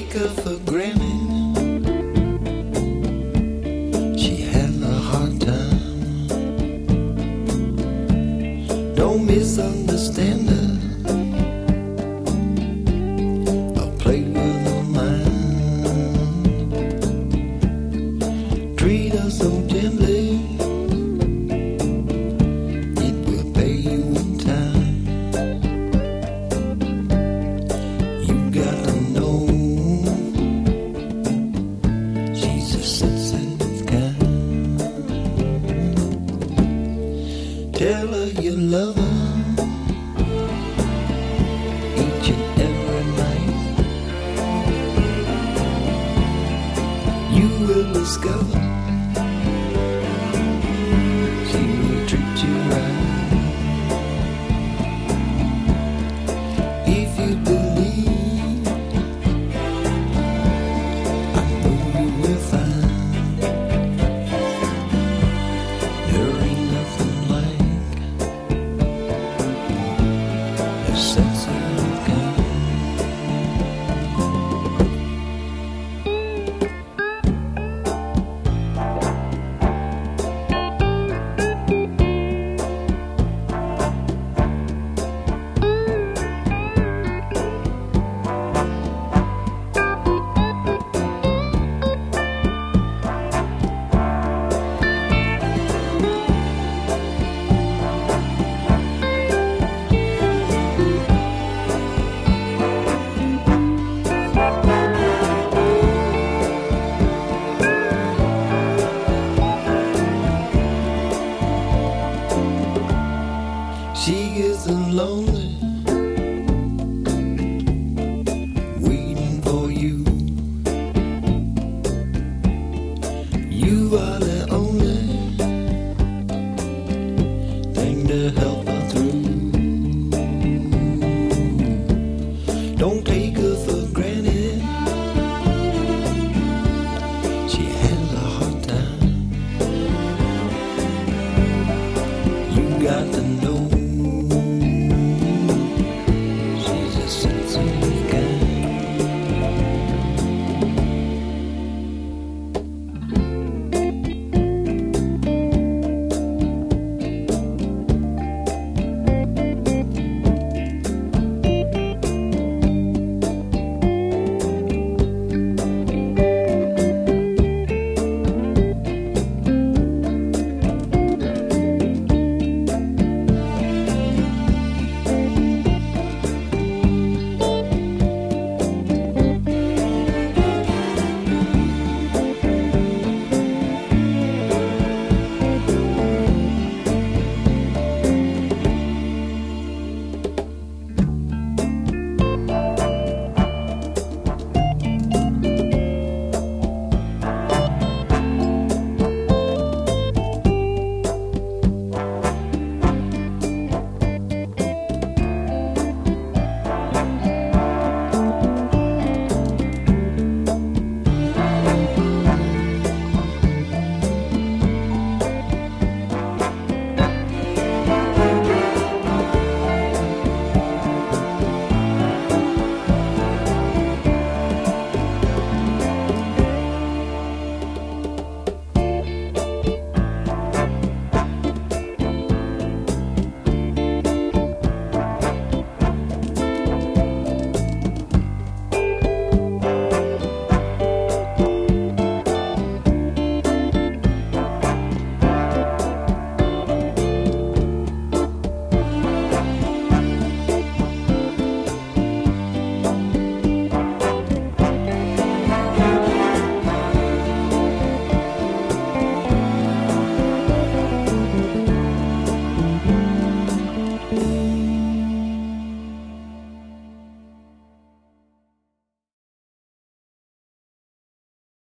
take her for granted. She had a hard time. Don't misunderstand her. I'll play with her mind. Treat her so gently. It will pay you in time. You gotta know she's a sensitive kind. Tell her you love her each and every night. You will discover she will treat you right. If you believe, I know you will find there ain't nothing like a sensitive kind. She isn't lonely, waiting for you. You are the only thing to help